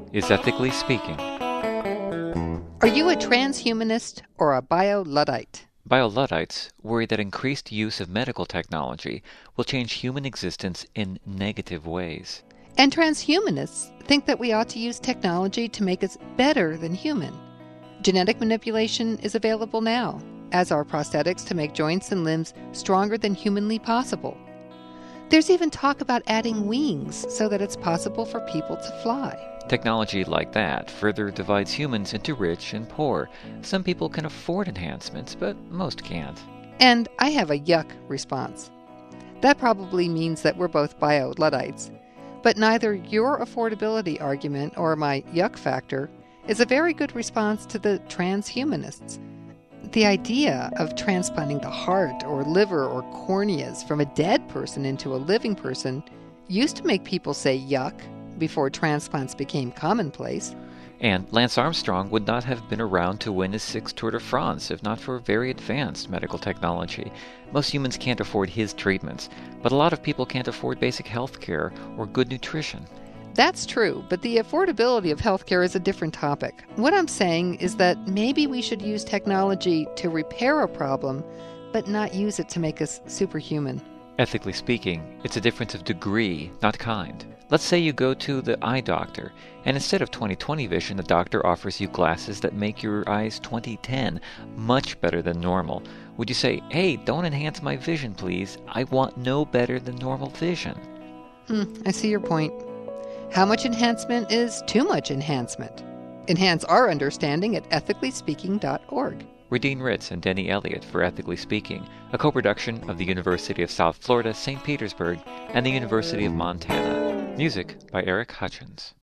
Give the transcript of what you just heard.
is Ethically Speaking. Are you a transhumanist or a bio-Luddite? Bio-Luddites worry that increased use of medical technology will change human existence in negative ways. And transhumanists think that we ought to use technology to make us better than human. Genetic manipulation is available now, as are prosthetics to make joints and limbs stronger than humanly possible. There's even talk about adding wings so that it's possible for people to fly. Technology like that further divides humans into rich and poor. Some people can afford enhancements, but most can't. And I have a yuck response. That probably means that we're both bio-Luddites. But neither your affordability argument or my yuck factor is a very good response to the transhumanists. The idea of transplanting the heart or liver or corneas from a dead person into a living person used to make people say yuck before transplants became commonplace. And Lance Armstrong would not have been around to win his sixth Tour de France if not for very advanced medical technology. Most humans can't afford his treatments, but a lot of people can't afford basic health care or good nutrition. That's true, but the affordability of healthcare is a different topic. What I'm saying is that maybe we should use technology to repair a problem, but not use it to make us superhuman. Ethically speaking, it's a difference of degree, not kind. Let's say you go to the eye doctor, and instead of 20/20 vision, the doctor offers you glasses that make your eyes 20/10, much better than normal. Would you say, hey, don't enhance my vision, please. I want no better than normal vision? I see your point. How much enhancement is too much enhancement? Enhance our understanding at ethicallyspeaking.org. We're Dean Ritz and Denny Elliott for Ethically Speaking, a co-production of the University of South Florida, St. Petersburg, and the University of Montana. Music by Eric Hutchins.